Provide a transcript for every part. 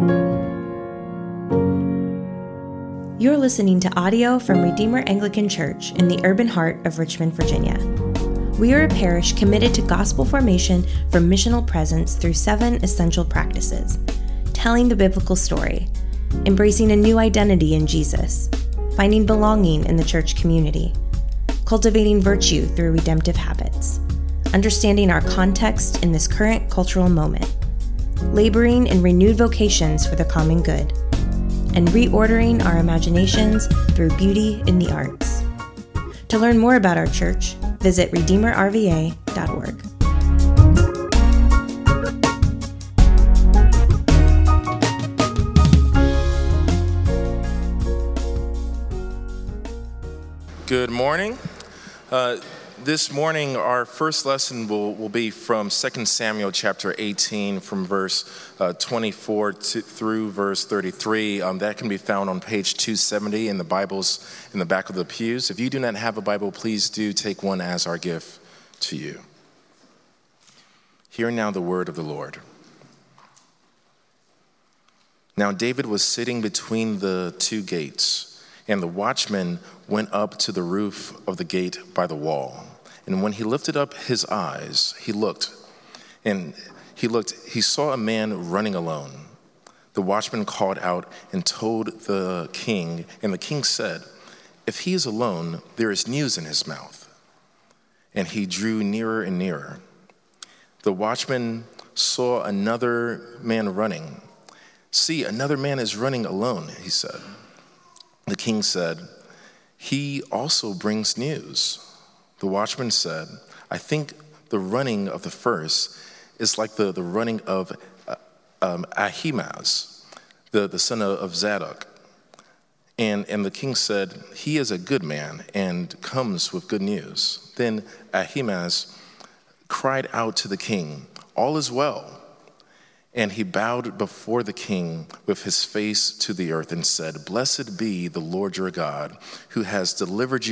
You're listening to audio from Redeemer Anglican Church in the urban heart of Richmond, Virginia. We are a parish committed to gospel formation for missional presence through 7 essential practices: telling the biblical story, embracing a new identity in Jesus, finding belonging in the church community, cultivating virtue through redemptive habits, understanding our context in this current cultural moment, laboring in renewed vocations for the common good, and reordering our imaginations through beauty in the arts. To learn more about our church, visit redeemerrva.org. Good morning. This morning, our first lesson will be from 2 Samuel chapter 18, from verse 24 through verse 33. That can be found on page 270 in the Bibles in the back of the pews. If you do not have a Bible, please do take one as our gift to you. Hear now the word of the Lord. Now David was sitting between the 2 gates, and the watchman went up to the roof of the gate by the wall. And when he lifted up his eyes, he saw a man running alone. The watchman called out and told the king, and the king said, "If he is alone, there is news in his mouth." And he drew nearer and nearer. The watchman saw another man running. "See, another man is running alone," he said. The king said, "He also brings news." The watchman said, "I think the running of the first is like the running of Ahimaaz, the son of Zadok." And the king said, "He is a good man and comes with good news." Then Ahimaaz cried out to the king, "All is well." And he bowed before the king with his face to the earth and said, "Blessed be the Lord your God, who has delivered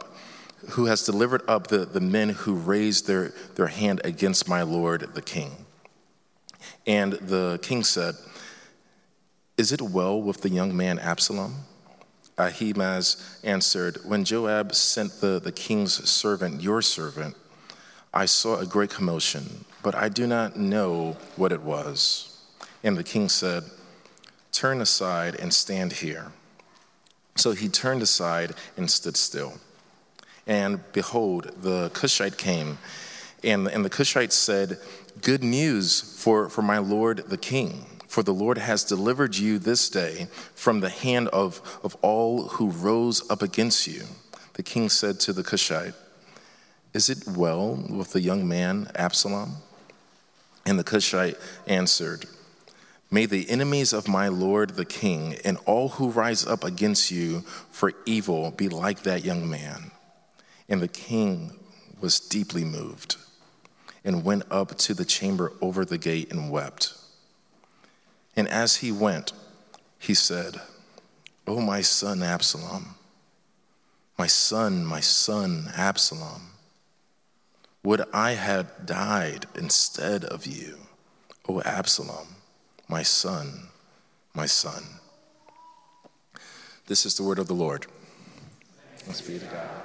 up the men who raised their hand against my lord the king." And the king said, "Is it well with the young man Absalom?" Ahimaaz answered, "When Joab sent the king's servant, your servant, I saw a great commotion, but I do not know what it was." And the king said, "Turn aside and stand here." So he turned aside and stood still. And behold, the Cushite came, and the Cushite said, "Good news for my lord the king, for the Lord has delivered you this day from the hand of all who rose up against you." The king said to the Cushite, "Is it well with the young man Absalom?" And the Cushite answered, "May the enemies of my lord the king and all who rise up against you for evil be like that young man." And the king was deeply moved and went up to the chamber over the gate and wept. And as he went, he said, "O my son Absalom, my son Absalom, would I had died instead of you, O Absalom, my son, my son." This is the word of the Lord. Thanks be to God.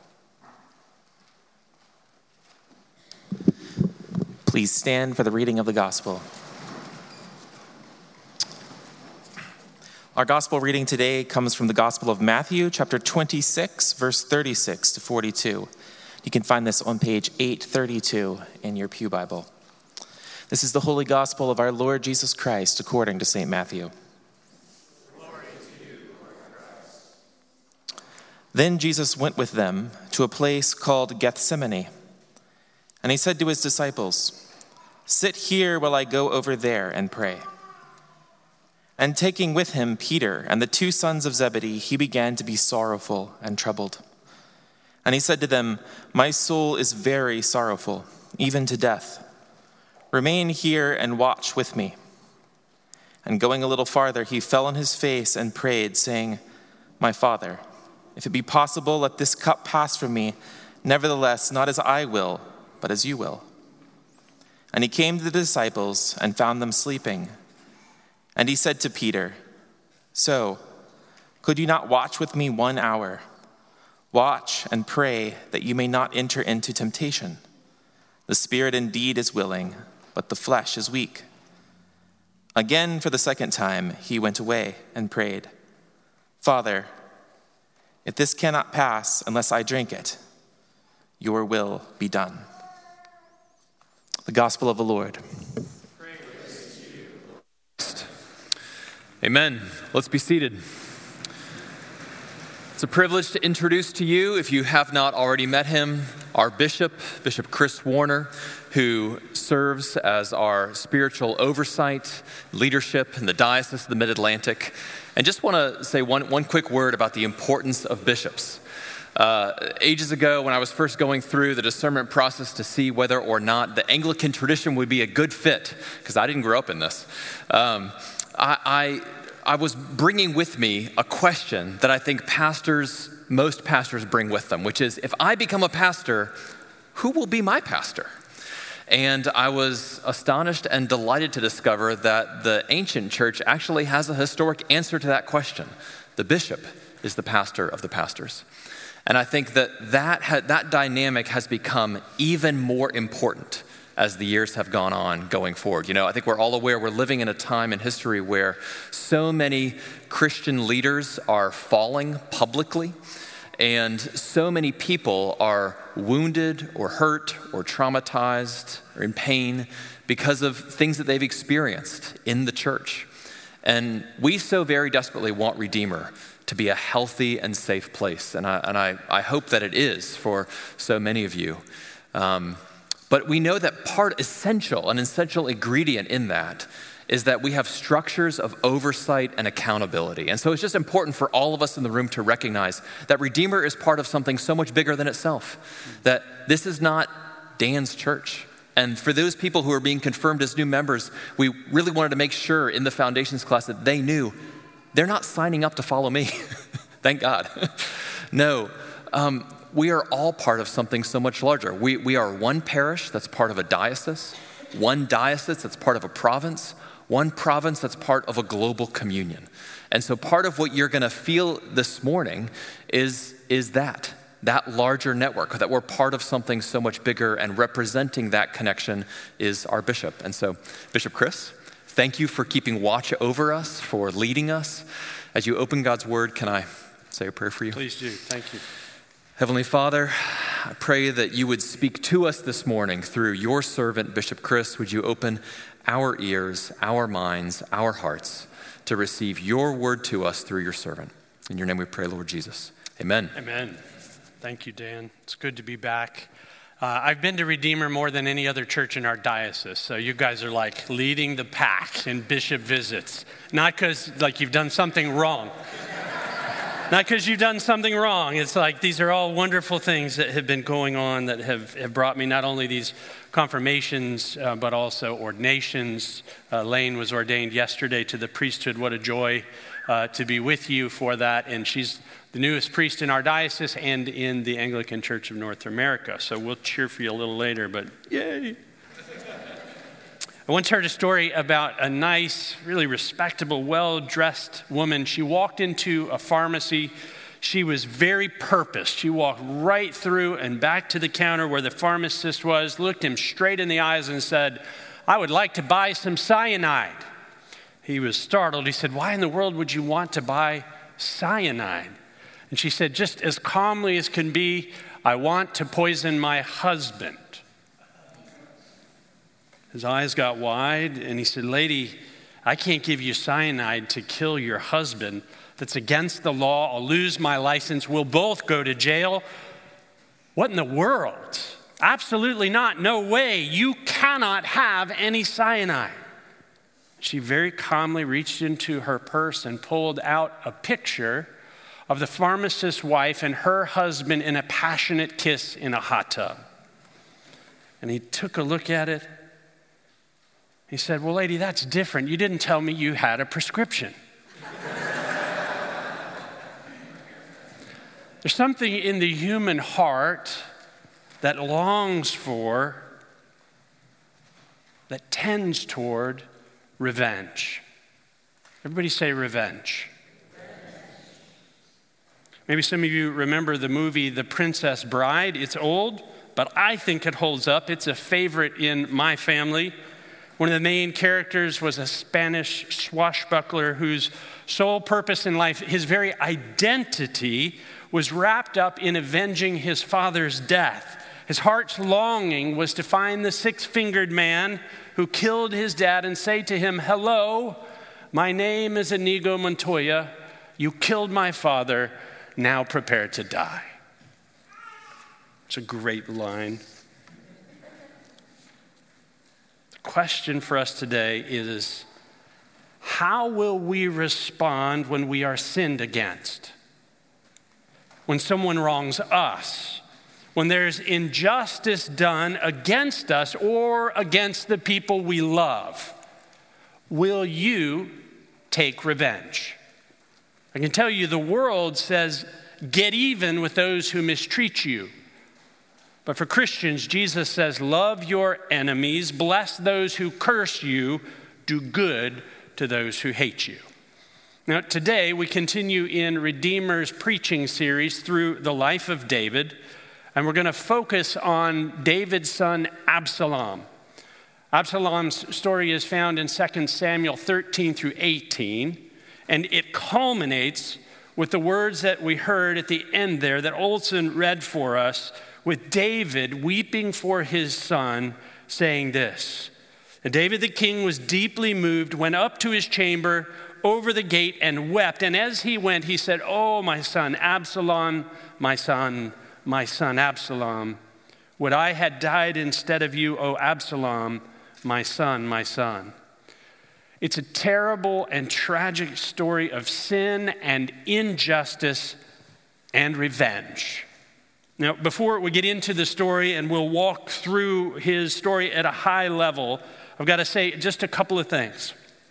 Please stand for the reading of the gospel. Our gospel reading today comes from the Gospel of Matthew, chapter 26, verse 36 to 42. You can find this on page 832 in your pew Bible. This is the holy gospel of our Lord Jesus Christ according to St. Matthew. Glory to you, Lord Christ. Then Jesus went with them to a place called Gethsemane, and he said to his disciples, "Sit here while I go over there and pray." And taking with him Peter and the 2 sons of Zebedee, he began to be sorrowful and troubled. And he said to them, "My soul is very sorrowful, even to death. Remain here and watch with me." And going a little farther, he fell on his face and prayed, saying, "My Father, if it be possible, let this cup pass from me. Nevertheless, not as I will, but as you will." And he came to the disciples and found them sleeping. And he said to Peter, "So, could you not watch with me 1 hour? Watch and pray that you may not enter into temptation. The spirit indeed is willing, but the flesh is weak." Again, for the second time, he went away and prayed, "Father, if this cannot pass unless I drink it, your will be done." The Gospel of the Lord. Amen. Let's be seated. It's a privilege to introduce to you, if you have not already met him, our bishop, Bishop Chris Warner, who serves as our spiritual oversight, leadership in the Diocese of the Mid-Atlantic. And just want to say one quick word about the importance of bishops. Ages ago, when I was first going through the discernment process to see whether or not the Anglican tradition would be a good fit, because I didn't grow up in this, I was bringing with me a question that I think most pastors bring with them, which is, if I become a pastor, who will be my pastor? And I was astonished and delighted to discover that the ancient church actually has a historic answer to that question. The bishop is the pastor of the pastors. And I think that dynamic has become even more important as the years have gone on going forward. I think we're all aware we're living in a time in history where so many Christian leaders are falling publicly, and so many people are wounded or hurt or traumatized or in pain because of things that they've experienced in the church. And we so very desperately want Redeemer to be a healthy and safe place. And I hope that it is for so many of you. But we know that an essential ingredient in that is that we have structures of oversight and accountability. And so it's just important for all of us in the room to recognize that Redeemer is part of something so much bigger than itself, that this is not Dan's church. And for those people who are being confirmed as new members, we really wanted to make sure in the foundations class that they knew they're not signing up to follow me. Thank God. No, we are all part of something so much larger. We are one parish that's part of a diocese, one diocese that's part of a province, one province that's part of a global communion. And so part of what you're going to feel this morning is that larger network, that we're part of something so much bigger, and representing that connection is our bishop. And so, Bishop Chris, thank you for keeping watch over us, for leading us. As you open God's word, can I say a prayer for you? Please do. Thank you. Heavenly Father, I pray that you would speak to us this morning through your servant, Bishop Chris. Would you open our ears, our minds, our hearts to receive your word to us through your servant. In your name we pray, Lord Jesus. Amen. Amen. Thank you, Dan. It's good to be back. I've been to Redeemer more than any other church in our diocese, so you guys are like leading the pack in bishop visits. Not because you've done something wrong. Not because you've done something wrong. It's like these are all wonderful things that have been going on that have brought me not only these confirmations, but also ordinations. Lane was ordained yesterday to the priesthood. What a joy to be with you for that. And she's the newest priest in our diocese and in the Anglican Church of North America. So we'll cheer for you a little later, but yay. I once heard a story about a nice, really respectable, well-dressed woman. She walked into a pharmacy. She was very purposed. She walked right through and back to the counter where the pharmacist was, looked him straight in the eyes and said, "I would like to buy some cyanide." He was startled. He said, "Why in the world would you want to buy cyanide?" And she said, just as calmly as can be, "I want to poison my husband." His eyes got wide, and he said, "Lady, I can't give you cyanide to kill your husband. That's against the law. I'll lose my license. We'll both go to jail." "What in the world? Absolutely not. No way. You cannot have any cyanide." She very calmly reached into her purse and pulled out a picture of the pharmacist's wife and her husband in a passionate kiss in a hot tub. And he took a look at it. He said, "Well, lady, that's different. You didn't tell me you had a prescription." There's something in the human heart that longs for, that tends toward revenge. Everybody say revenge. Maybe some of you remember the movie The Princess Bride. It's old, but I think it holds up. It's a favorite in my family. One of the main characters was a Spanish swashbuckler whose sole purpose in life, his very identity, was wrapped up in avenging his father's death. His heart's longing was to find the six-fingered man who killed his dad and say to him, "Hello, my name is Inigo Montoya. You killed my father. Now prepare to die." It's a great line. The question for us today is, how will we respond when we are sinned against? When someone wrongs us? When there's injustice done against us or against the people we love? Will you take revenge? I can tell you the world says, get even with those who mistreat you. But for Christians, Jesus says, love your enemies, bless those who curse you, do good to those who hate you. Now, today we continue in Redeemer's preaching series through the life of David, and we're going to focus on David's son Absalom. Absalom's story is found in 2 Samuel 13 through 18, and it culminates with the words that we heard at the end there that Olson read for us, with David weeping for his son, saying this: "And David the king was deeply moved, went up to his chamber over the gate and wept. And as he went, he said, 'Oh, my son Absalom, my son Absalom, would I had died instead of you, O Absalom, my son, my son.'" It's a terrible and tragic story of sin and injustice and revenge. Now, before we get into the story and we'll walk through his story at a high level, I've got to say just a couple of things.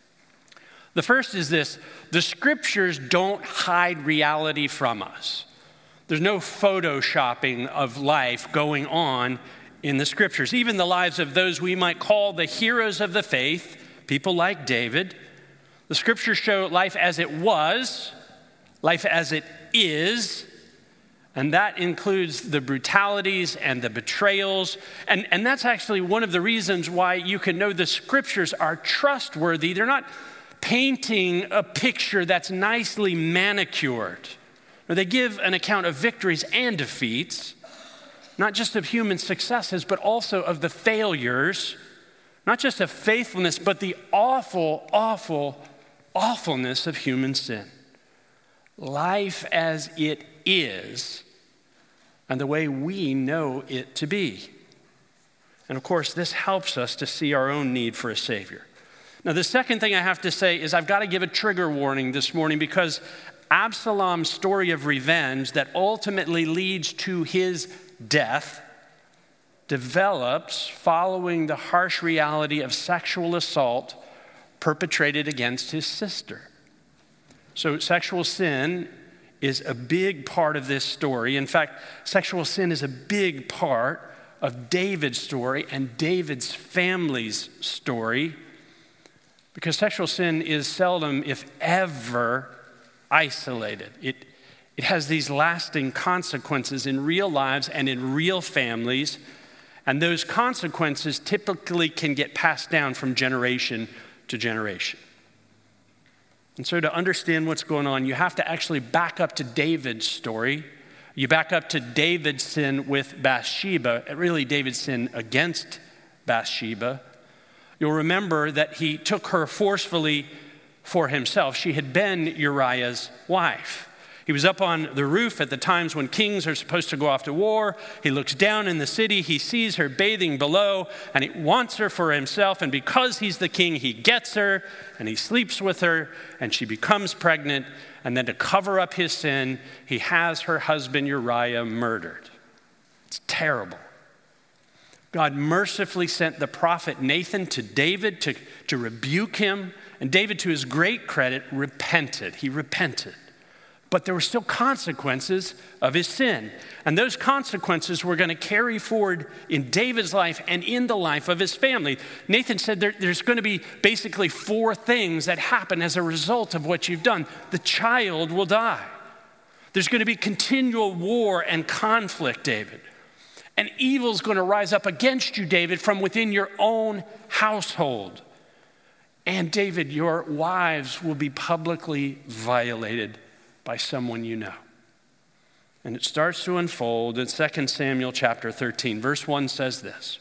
The first is this: the scriptures don't hide reality from us. There's no photoshopping of life going on in the scriptures. Even the lives of those we might call the heroes of the faith, people like David, the scriptures show life as it was, life as it is, and that includes the brutalities and the betrayals. And that's actually one of the reasons why you can know the scriptures are trustworthy. They're not painting a picture that's nicely manicured. They give an account of victories and defeats, not just of human successes, but also of the failures, not just of faithfulness, but the awfulness of human sin. Life as it is, and the way we know it to be. And of course, this helps us to see our own need for a Savior. Now, the second thing I have to say is I've got to give a trigger warning this morning, because Absalom's story of revenge that ultimately leads to his death develops following the harsh reality of sexual assault perpetrated against his sister. So sexual sin is a big part of this story. In fact, sexual sin is a big part of David's story and David's family's story, because sexual sin is seldom, if ever, isolated. It has these lasting consequences in real lives and in real families, and those consequences typically can get passed down from generation to generation. And so to understand what's going on, you have to actually back up to David's story. You back up to David's sin with Bathsheba, really David's sin against Bathsheba. You'll remember that he took her forcefully for himself. She had been Uriah's wife. He was up on the roof at the times when kings are supposed to go off to war. He looks down in the city. He sees her bathing below, and he wants her for himself. And because he's the king, he gets her, and he sleeps with her, and she becomes pregnant. And then to cover up his sin, he has her husband Uriah murdered. It's terrible. God mercifully sent the prophet Nathan to David to rebuke him. And David, to his great credit, repented. He repented. But there were still consequences of his sin. And those consequences were going to carry forward in David's life and in the life of his family. Nathan said there's going to be basically 4 things that happen as a result of what you've done. The child will die. There's going to be continual war and conflict, David. And evil's going to rise up against you, David, from within your own household. And David, your wives will be publicly violated by someone you know. And it starts to unfold in 2 Samuel chapter 13. Verse 1 says this.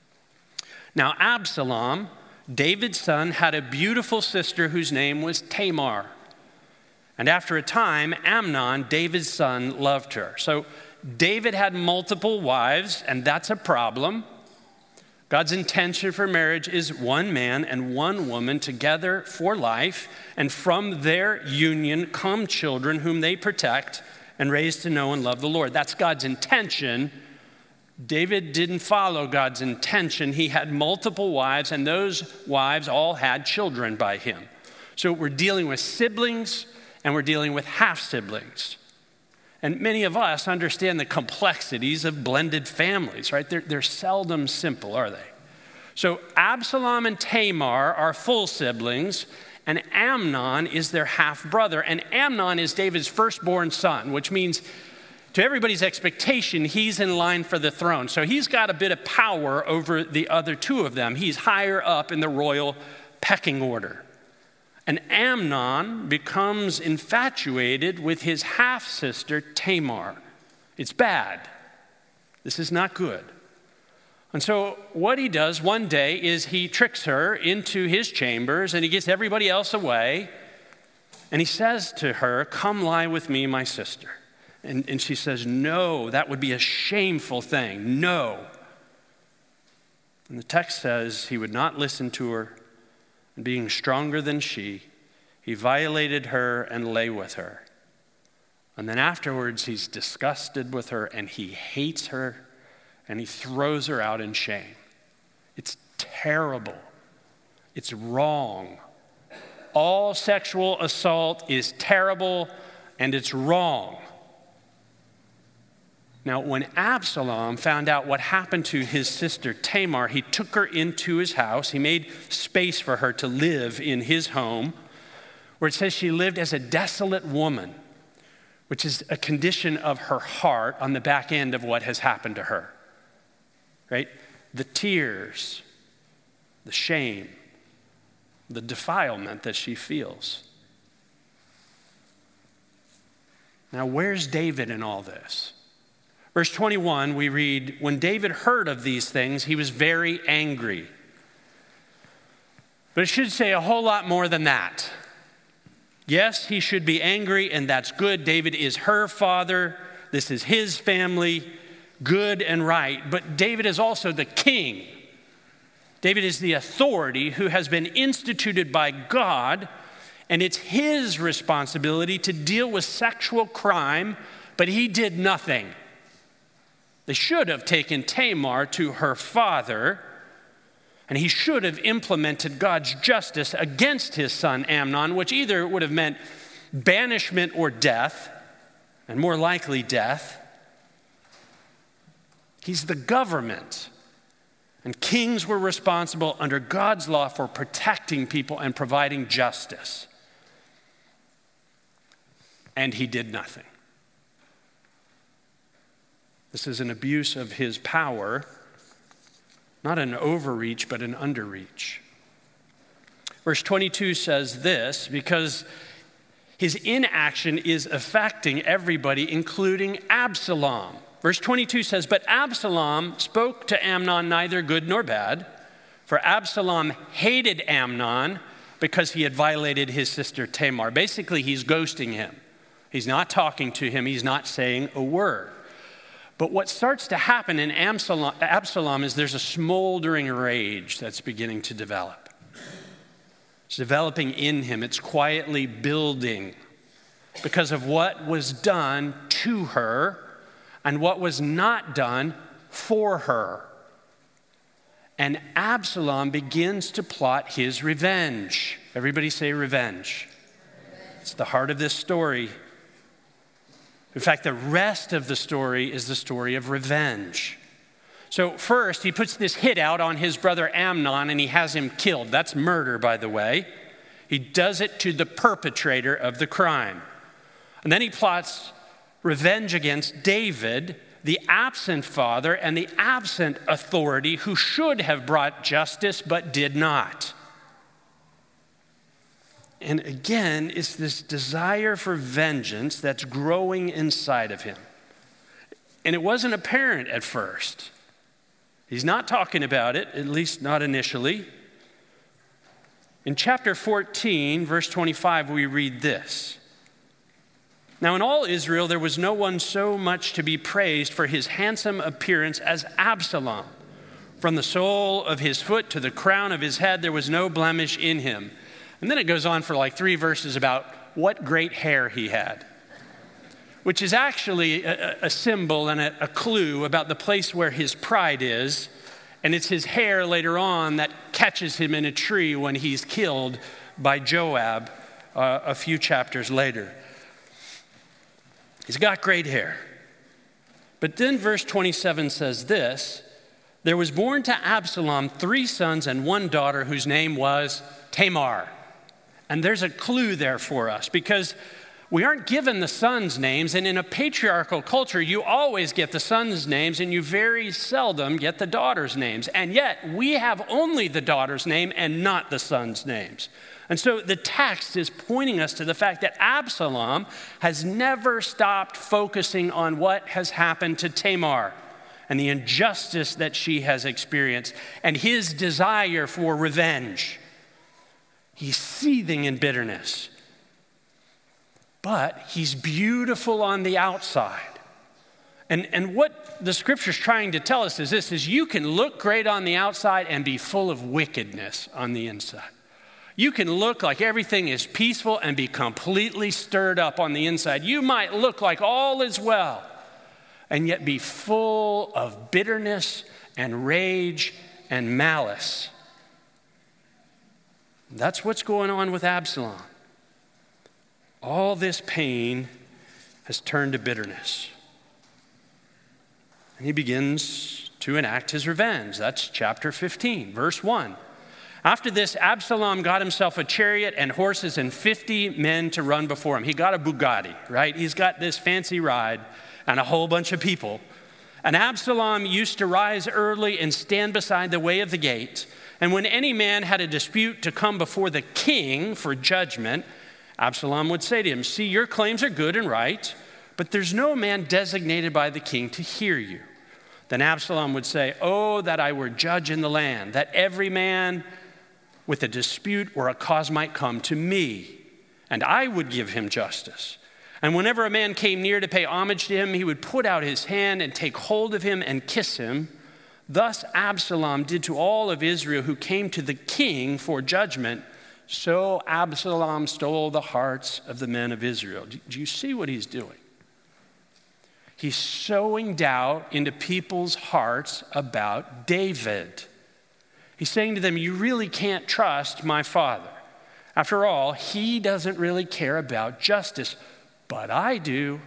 Now Absalom, David's son, had a beautiful sister whose name was Tamar. And after a time, Amnon, David's son, loved her. So David had multiple wives, and that's a problem. God's intention for marriage is one man and one woman together for life, and from their union come children whom they protect and raise to know and love the Lord. That's God's intention. David didn't follow God's intention. He had multiple wives, and those wives all had children by him. So we're dealing with siblings, and we're dealing with half-siblings. And many of us understand the complexities of blended families, right? They're seldom simple, are they? So Absalom and Tamar are full siblings, and Amnon is their half-brother. And Amnon is David's firstborn son, which means to everybody's expectation, he's in line for the throne. So he's got a bit of power over the other 2 of them. He's higher up in the royal pecking order. And Amnon becomes infatuated with his half-sister Tamar. It's bad. This is not good. And so what he does one day is he tricks her into his chambers and he gets everybody else away. And he says to her, "Come lie with me, my sister." And she says, "No, that would be a shameful thing. No." And the text says he would not listen to her. And being stronger than she, he violated her and lay with her. And then afterwards, he's disgusted with her and he hates her and he throws her out in shame. It's terrible. It's wrong. All sexual assault is terrible and it's wrong. Now, when Absalom found out what happened to his sister Tamar, he took her into his house. He made space for her to live in his home, where it says she lived as a desolate woman, which is a condition of her heart on the back end of what has happened to her, right? The tears, the shame, the defilement that she feels. Now, where's David in all this? Verse 21, we read, when David heard of these things, he was very angry. But it should say a whole lot more than that. Yes, he should be angry, and that's good. David is her father. This is his family, good and right. But David is also the king. David is the authority who has been instituted by God, and it's his responsibility to deal with sexual crime, but he did nothing. They should have taken Tamar to her father, and he should have implemented God's justice against his son Amnon, which either would have meant banishment or death, and more likely death. He's the government, and kings were responsible under God's law for protecting people and providing justice. And he did nothing. This is an abuse of his power, not an overreach, but an underreach. Verse 22 says this, because his inaction is affecting everybody, including Absalom. Verse 22 says, but Absalom spoke to Amnon neither good nor bad, for Absalom hated Amnon because he had violated his sister Tamar. Basically, he's ghosting him. He's not talking to him. He's not saying a word. But what starts to happen in Absalom is there's a smoldering rage that's beginning to develop. It's developing in him. It's quietly building because of what was done to her and what was not done for her. And Absalom begins to plot his revenge. Everybody say revenge. It's the heart of this story. In fact, the rest of the story is the story of revenge. So first, he puts this hit out on his brother Amnon, and he has him killed. That's murder, by the way. He does it to the perpetrator of the crime. And then he plots revenge against David, the absent father and the absent authority who should have brought justice but did not. And again, it's this desire for vengeance that's growing inside of him. And it wasn't apparent at first. He's not talking about it, at least not initially. In chapter 14, verse 25, we read this. Now in all Israel, there was no one so much to be praised for his handsome appearance as Absalom. From the sole of his foot to the crown of his head, there was no blemish in him. And then it goes on for like 3 verses about what great hair he had, which is actually a symbol and a clue about the place where his pride is. And it's his hair later on that catches him in a tree when he's killed by Joab a few chapters later. He's got great hair. But then verse 27 says this, there was born to Absalom 3 sons and 1 daughter whose name was Tamar. And there's a clue there for us because we aren't given the sons' names, and in a patriarchal culture, you always get the sons' names and you very seldom get the daughters' names. And yet, we have only the daughter's name and not the sons' names. And so the text is pointing us to the fact that Absalom has never stopped focusing on what has happened to Tamar and the injustice that she has experienced and his desire for revenge. He's seething in bitterness. But he's beautiful on the outside. And what the scripture's trying to tell us is this, is you can look great on the outside and be full of wickedness on the inside. You can look like everything is peaceful and be completely stirred up on the inside. You might look like all is well and yet be full of bitterness and rage and malice. That's what's going on with Absalom. All this pain has turned to bitterness. And he begins to enact his revenge. That's chapter 15, verse 1. After this, Absalom got himself a chariot and horses and 50 men to run before him. He got a Bugatti, right? He's got this fancy ride and a whole bunch of people. And Absalom used to rise early and stand beside the way of the gate. And when any man had a dispute to come before the king for judgment, Absalom would say to him, see, your claims are good and right, but there's no man designated by the king to hear you. Then Absalom would say, oh, that I were judge in the land, that every man with a dispute or a cause might come to me, and I would give him justice. And whenever a man came near to pay homage to him, he would put out his hand and take hold of him and kiss him. Thus Absalom did to all of Israel who came to the king for judgment. So Absalom stole the hearts of the men of Israel. Do you see what he's doing? He's sowing doubt into people's hearts about David. He's saying to them, you really can't trust my father. After all, he doesn't really care about justice, but I do.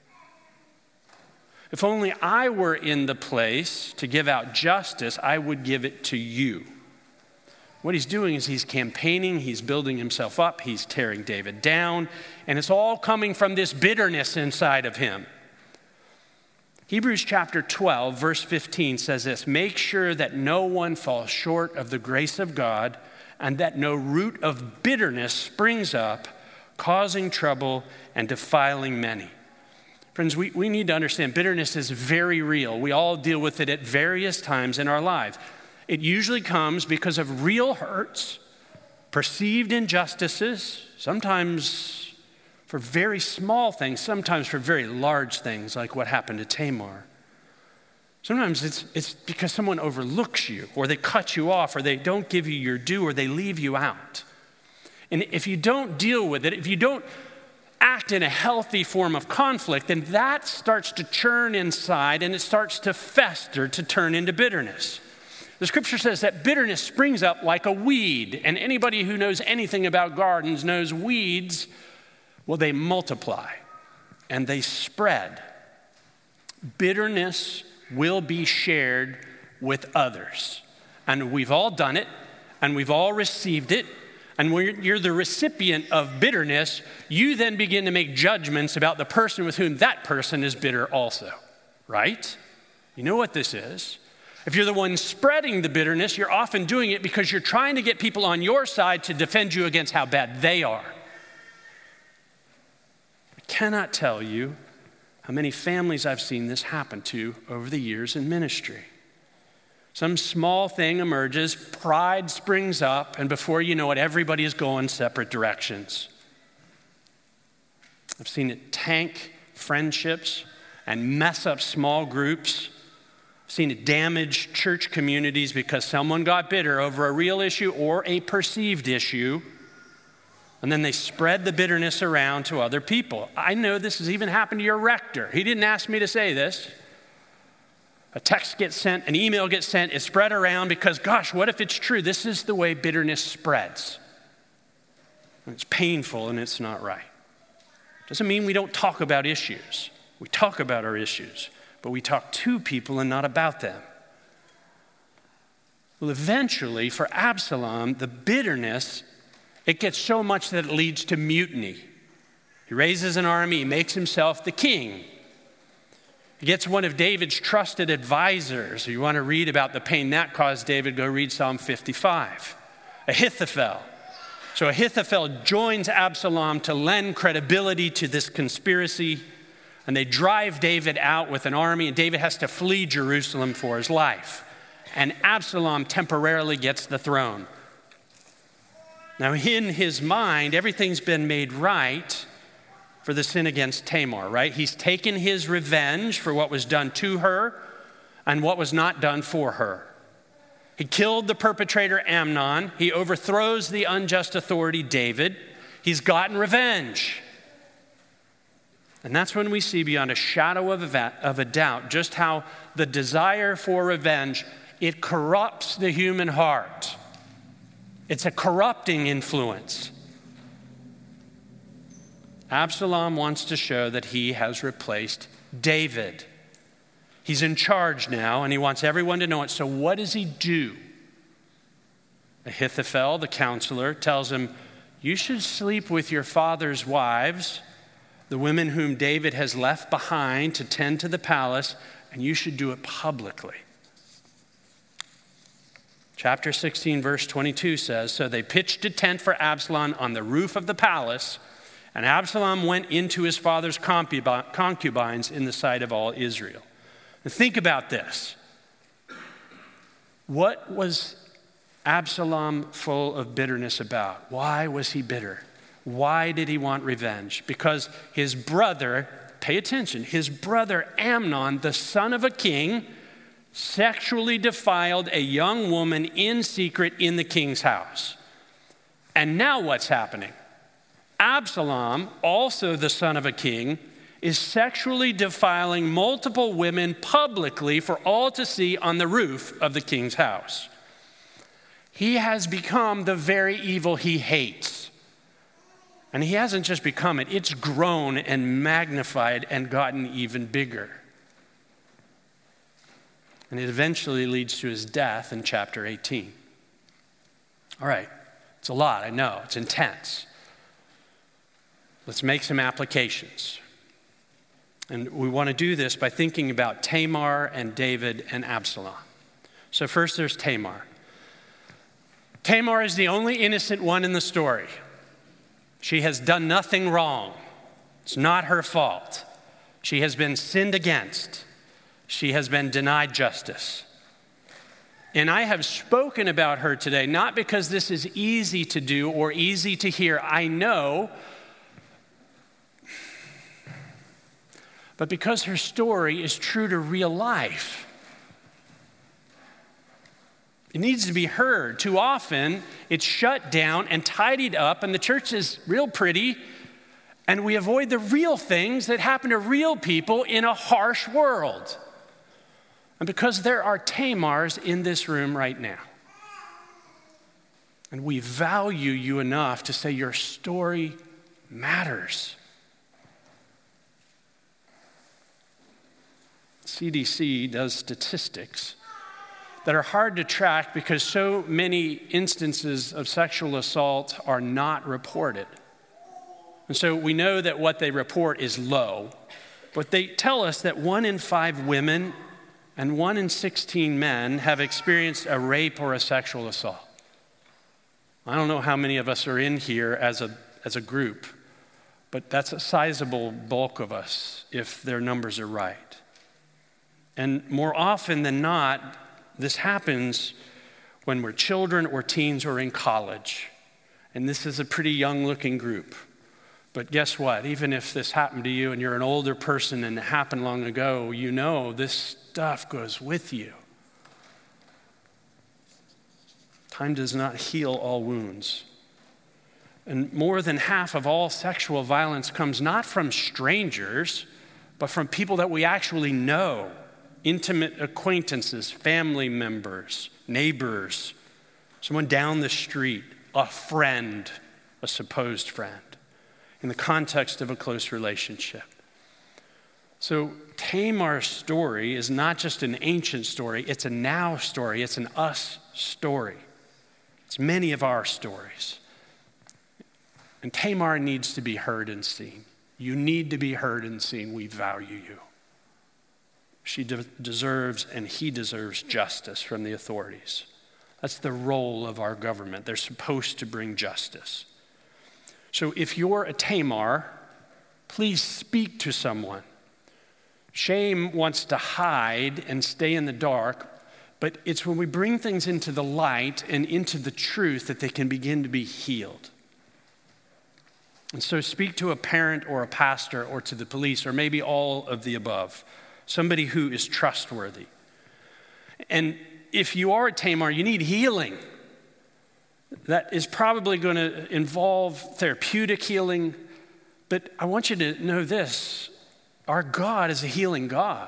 If only I were in the place to give out justice, I would give it to you. What he's doing is he's campaigning, he's building himself up, he's tearing David down, and it's all coming from this bitterness inside of him. Hebrews chapter 12, verse 15 says this, make sure that no one falls short of the grace of God and that no root of bitterness springs up, causing trouble and defiling many. Friends, we need to understand bitterness is very real. We all deal with it at various times in our lives. It usually comes because of real hurts, perceived injustices, sometimes for very small things, sometimes for very large things like what happened to Tamar. Sometimes it's because someone overlooks you or they cut you off or they don't give you your due or they leave you out. And if you don't deal with it, if you don't act in a healthy form of conflict, then that starts to churn inside and it starts to fester to turn into bitterness. The scripture says that bitterness springs up like a weed, and anybody who knows anything about gardens knows weeds, well, they multiply and they spread. Bitterness will be shared with others. And we've all done it, and we've all received it. And when you're the recipient of bitterness, you then begin to make judgments about the person with whom that person is bitter also, right? You know what this is. If you're the one spreading the bitterness, you're often doing it because you're trying to get people on your side to defend you against how bad they are. I cannot tell you how many families I've seen this happen to over the years in ministry. Some small thing emerges, pride springs up, and before you know it, everybody is going separate directions. I've seen it tank friendships and mess up small groups. I've seen it damage church communities because someone got bitter over a real issue or a perceived issue, and then they spread the bitterness around to other people. I know this has even happened to your rector. He didn't ask me to say this. A text gets sent, an email gets sent, it's spread around because, gosh, what if it's true? This is the way bitterness spreads. And it's painful and it's not right. Doesn't mean we don't talk about issues. We talk about our issues, but we talk to people and not about them. Well, eventually, for Absalom, the bitterness, it gets so much that it leads to mutiny. He raises an army, he makes himself the king. He gets one of David's trusted advisors. If you want to read about the pain that caused David, go read Psalm 55. Ahithophel. So Ahithophel joins Absalom to lend credibility to this conspiracy, and they drive David out with an army, and David has to flee Jerusalem for his life. And Absalom temporarily gets the throne. Now, in his mind, everything's been made right for the sin against Tamar, right? He's taken his revenge for what was done to her and what was not done for her. He killed the perpetrator Amnon. He overthrows the unjust authority David. He's gotten revenge. And that's when we see beyond a shadow of a doubt just how the desire for revenge, it corrupts the human heart. It's a corrupting influence. Absalom wants to show that he has replaced David. He's in charge now, and he wants everyone to know it. So what does he do? Ahithophel, the counselor, tells him, you should sleep with your father's wives, the women whom David has left behind to tend to the palace, and you should do it publicly. Chapter 16, verse 22 says, so they pitched a tent for Absalom on the roof of the palace, and Absalom went into his father's concubines in the sight of all Israel. Now think about this. What was Absalom full of bitterness about? Why was he bitter? Why did he want revenge? Because his brother, pay attention, his brother Amnon, the son of a king, sexually defiled a young woman in secret in the king's house. And now what's happening? Absalom, also the son of a king, is sexually defiling multiple women publicly for all to see on the roof of the king's house. He has become the very evil he hates. And he hasn't just become it, it's grown and magnified and gotten even bigger. And it eventually leads to his death in chapter 18. All right, it's a lot, I know, it's intense. Let's make some applications. And we want to do this by thinking about Tamar and David and Absalom. So first there's Tamar. Tamar is the only innocent one in the story. She has done nothing wrong. It's not her fault. She has been sinned against. She has been denied justice. And I have spoken about her today, not because this is easy to do or easy to hear. I know, but because her story is true to real life. It needs to be heard. Too often, it's shut down and tidied up, and the church is real pretty, and we avoid the real things that happen to real people in a harsh world. And because there are Tamars in this room right now, and we value you enough to say your story matters. CDC does statistics that are hard to track because so many instances of sexual assault are not reported. And so we know that what they report is low, but they tell us that 1 in 5 women and 1 in 16 men have experienced a rape or a sexual assault. I don't know how many of us are in here as a group, but that's a sizable bulk of us if their numbers are right. And more often than not, this happens when we're children or teens or in college. And this is a pretty young-looking group. But guess what? Even if this happened to you and you're an older person and it happened long ago, you know this stuff goes with you. Time does not heal all wounds. And more than half of all sexual violence comes not from strangers, but from people that we actually know. Intimate acquaintances, family members, neighbors, someone down the street, a friend, a supposed friend, in the context of a close relationship. So Tamar's story is not just an ancient story, it's a now story, it's an us story. It's many of our stories. And Tamar needs to be heard and seen. You need to be heard and seen. We value you. She deserves and he deserves justice from the authorities. That's the role of our government. They're supposed to bring justice. So if you're a Tamar, please speak to someone. Shame wants to hide and stay in the dark, but it's when we bring things into the light and into the truth that they can begin to be healed. And so speak to a parent or a pastor or to the police or maybe all of the above. Somebody who is trustworthy. And if you are a Tamar, you need healing. That is probably going to involve therapeutic healing. But I want you to know this. Our God is a healing God.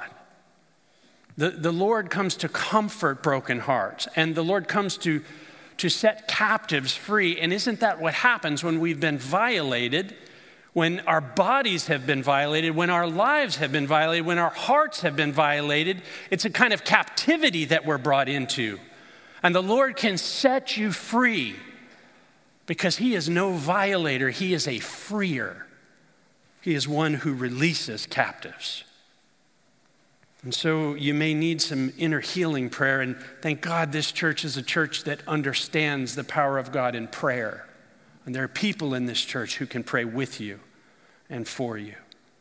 The Lord comes to comfort broken hearts. And the Lord comes to set captives free. And isn't that what happens when we've been violated? When our bodies have been violated, when our lives have been violated, when our hearts have been violated, it's a kind of captivity that we're brought into. And the Lord can set you free because he is no violator, he is a freer. He is one who releases captives. And so you may need some inner healing prayer, and thank God this church is a church that understands the power of God in prayer. And there are people in this church who can pray with you and for you.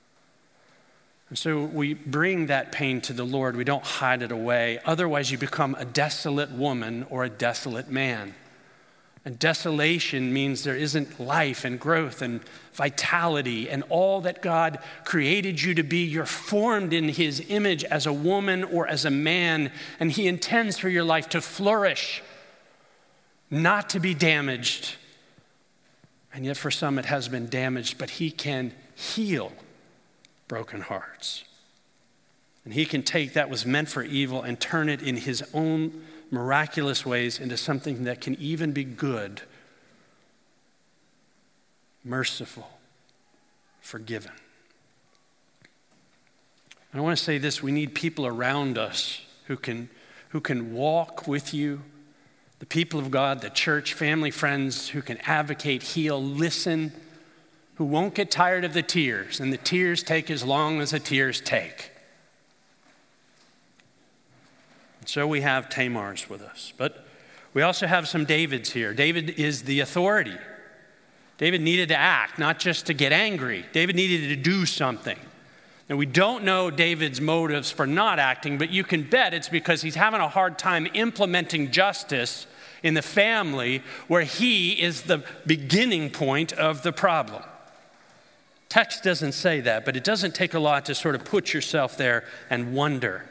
And so we bring that pain to the Lord. We don't hide it away. Otherwise, you become a desolate woman or a desolate man. And desolation means there isn't life and growth and vitality and all that God created you to be. You're formed in his image as a woman or as a man, and he intends for your life to flourish, not to be damaged. And yet for some it has been damaged, but he can heal broken hearts. And he can take that was meant for evil and turn it in his own miraculous ways into something that can even be good, merciful, forgiven. And I want to say this, we need people around us who can walk with you, the people of God, the church, family, friends who can advocate, heal, listen, who won't get tired of the tears, and the tears take as long as the tears take. And so we have Tamars with us, but we also have some Davids here. David is the authority. David needed to act, not just to get angry. David needed to do something. Now, we don't know David's motives for not acting, but you can bet it's because he's having a hard time implementing justice in the family where he is the beginning point of the problem. Text doesn't say that, but it doesn't take a lot to sort of put yourself there and wonder.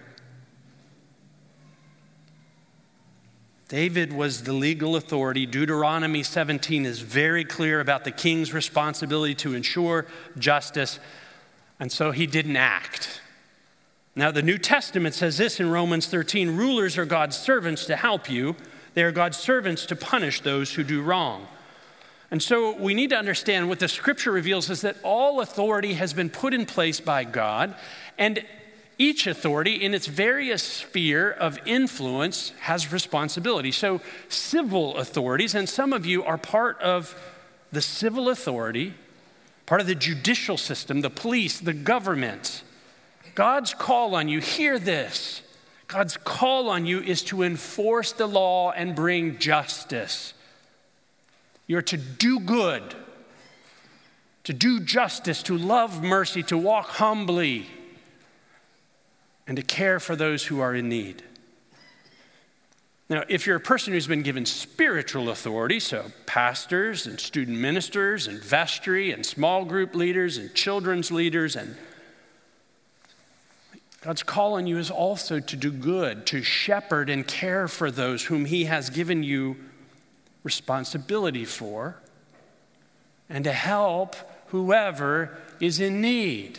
David was the legal authority. Deuteronomy 17 is very clear about the king's responsibility to ensure justice, and so he didn't act. Now, the New Testament says this in Romans 13, rulers are God's servants to help you. They are God's servants to punish those who do wrong. And so we need to understand what the scripture reveals is that all authority has been put in place by God, and Each authority in its various sphere of influence has responsibility. So civil authorities, and some of you are part of the civil authority, part of the judicial system, the police, the government. God's call on you, hear this, God's call on you is to enforce the law and bring justice. You're to do good, to do justice, to love mercy, to walk humbly, and to care for those who are in need. Now, if you're a person who's been given spiritual authority, so pastors and student ministers and vestry and small group leaders and children's leaders, and God's call on you is also to do good, to shepherd and care for those whom he has given you responsibility for, and to help whoever is in need.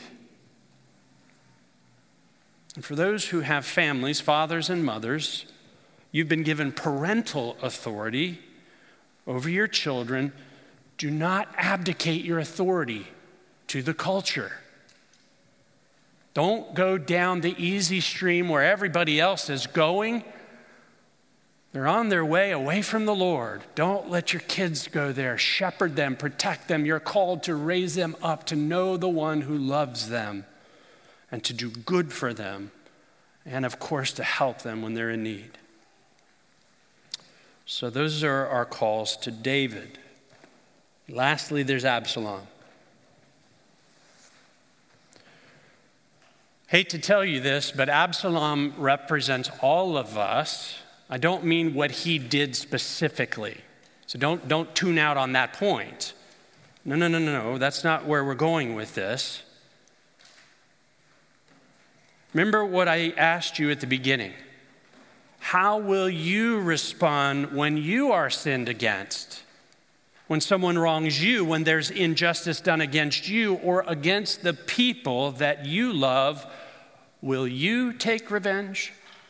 And for those who have families, fathers and mothers, you've been given parental authority over your children. Do not abdicate your authority to the culture. Don't go down the easy stream where everybody else is going. They're on their way away from the Lord. Don't let your kids go there. Shepherd them, protect them. You're called to raise them up, to know the one who loves them, and to do good for them, and of course to help them when they're in need. So those are our calls to David. Lastly, there's Absalom. Hate to tell you this, but Absalom represents all of us. I don't mean what he did specifically. So don't tune out on that point. No. That's not where we're going with this. Remember what I asked you at the beginning. How will you respond when you are sinned against? When someone wrongs you, when there's injustice done against you or against the people that you love, will you take revenge?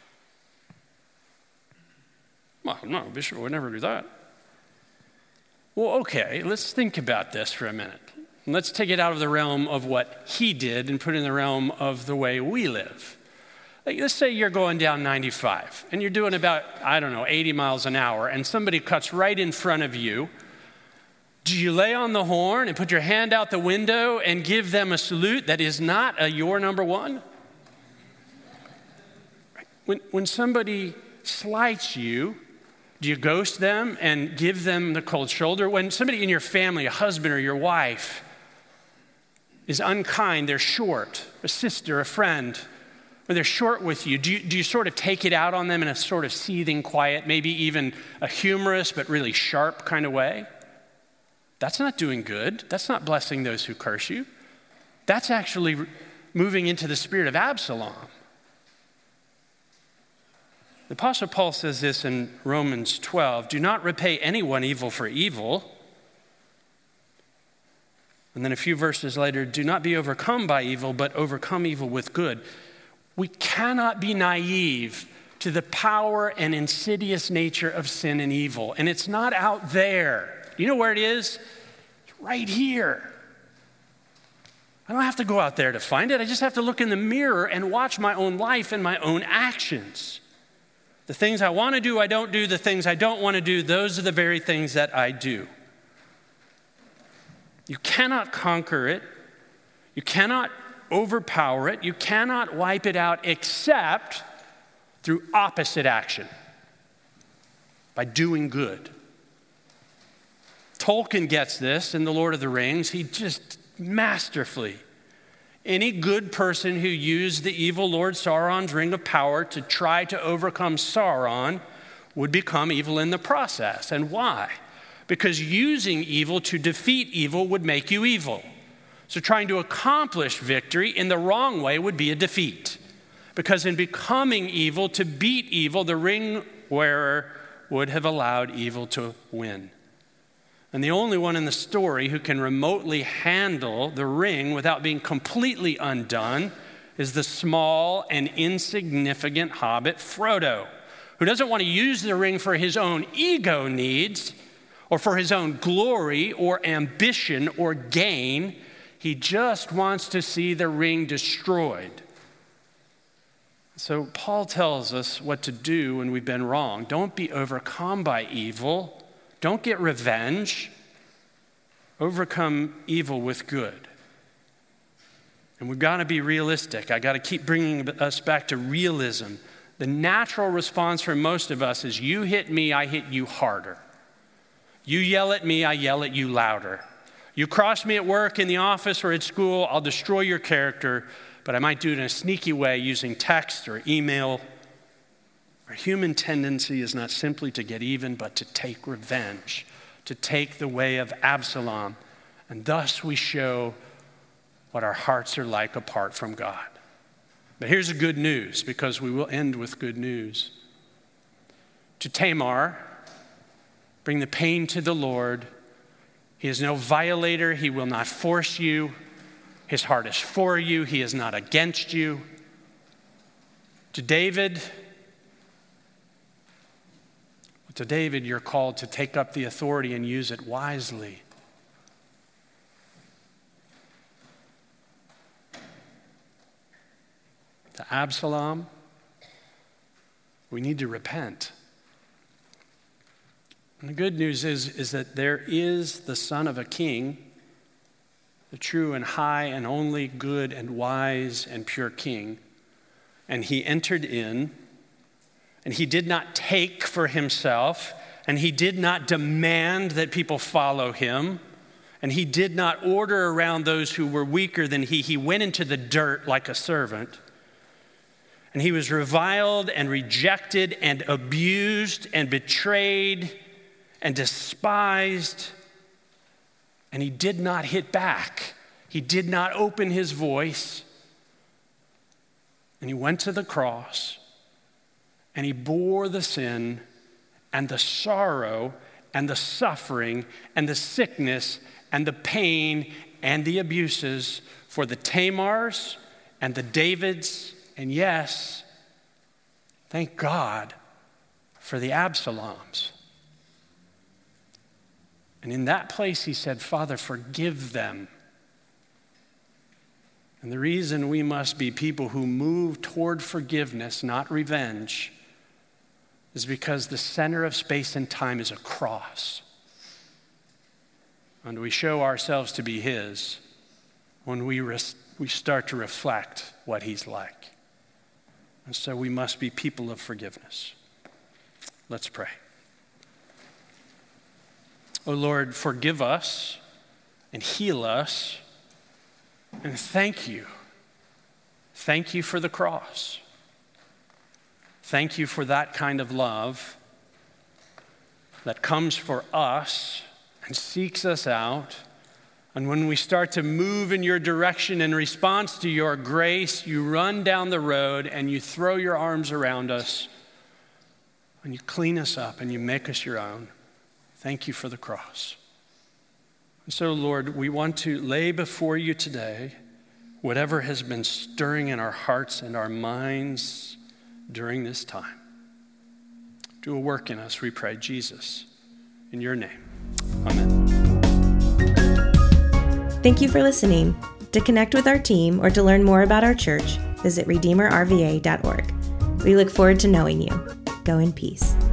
Well, no, Bishop would never do that. Well, okay, let's think about this for a minute. Let's take it out of the realm of what he did and put it in the realm of the way we live. Like, let's say you're going down 95 and you're doing about, 80 miles an hour, and somebody cuts right in front of you. Do you lay on the horn and put your hand out the window and give them a salute that is not a your number one? When somebody slights you, do you ghost them and give them the cold shoulder? When somebody in your family, a husband or your wife, is unkind, they're short, a sister, a friend, or they're short with you, do you sort of take it out on them in a sort of seething, quiet, maybe even a humorous but really sharp kind of way? That's not doing good. That's not blessing those who curse you. That's actually moving into the spirit of Absalom. The Apostle Paul says this in Romans 12, do not repay anyone evil for evil. And then a few verses later, do not be overcome by evil, but overcome evil with good. We cannot be naive to the power and insidious nature of sin and evil. And it's not out there. You know where it is? It's right here. I don't have to go out there to find it. I just have to look in the mirror and watch my own life and my own actions. The things I want to do, I don't do. The things I don't want to do, those are the very things that I do. You cannot conquer it. You cannot overpower it. You cannot wipe it out except through opposite action, by doing good. Tolkien gets this in The Lord of the Rings. He just masterfully. Any good person who used the evil Lord Sauron's ring of power to try to overcome Sauron would become evil in the process. And why? Because using evil to defeat evil would make you evil. So trying to accomplish victory in the wrong way would be a defeat. Because in becoming evil to beat evil, the ring wearer would have allowed evil to win. And the only one in the story who can remotely handle the ring without being completely undone is the small and insignificant hobbit Frodo, who doesn't want to use the ring for his own ego needs or for his own glory or ambition or gain. He just wants to see the ring destroyed. So Paul tells us what to do when we've been wrong. Don't be overcome by evil. Don't get revenge. Overcome evil with good. And we've got to be realistic. I got to keep bringing us back to realism. The natural response for most of us is you hit me, I hit you harder. You yell at me, I yell at you louder. You cross me at work, in the office, or at school, I'll destroy your character, but I might do it in a sneaky way using text or email. Our human tendency is not simply to get even, but to take revenge, to take the way of Absalom. And thus we show what our hearts are like apart from God. But here's the good news, because we will end with good news. To Tamar, bring the pain to the Lord. He is no violator. He will not force you. His heart is for you. He is not against you. To David, you're called to take up the authority and use it wisely. To Absalom, we need to repent. And the good news is that there is the son of a king, the true and high and only good and wise and pure king. And he entered in, and he did not take for himself, and he did not demand that people follow him, and he did not order around those who were weaker than he. He went into the dirt like a servant. And he was reviled and rejected and abused and betrayed and despised. And he did not hit back. He did not open his voice. And he went to the cross and he bore the sin and the sorrow and the suffering and the sickness and the pain and the abuses for the Tamars and the Davids. And yes, thank God for the Absaloms. And in that place he said, Father, forgive them. And the reason we must be people who move toward forgiveness, not revenge, is because the center of space and time is a cross. And we show ourselves to be his when we start to reflect what he's like. And so we must be people of forgiveness. Let's pray. Oh Lord, forgive us and heal us. And thank you. Thank you for the cross. Thank you for that kind of love that comes for us and seeks us out. And when we start to move in your direction in response to your grace, you run down the road and you throw your arms around us and you clean us up and you make us your own. Thank you for the cross. And so, Lord, we want to lay before you today whatever has been stirring in our hearts and our minds during this time. Do a work in us, we pray, Jesus, in your name. Amen. Thank you for listening. To connect with our team or to learn more about our church, visit redeemerrva.org. We look forward to knowing you. Go in peace.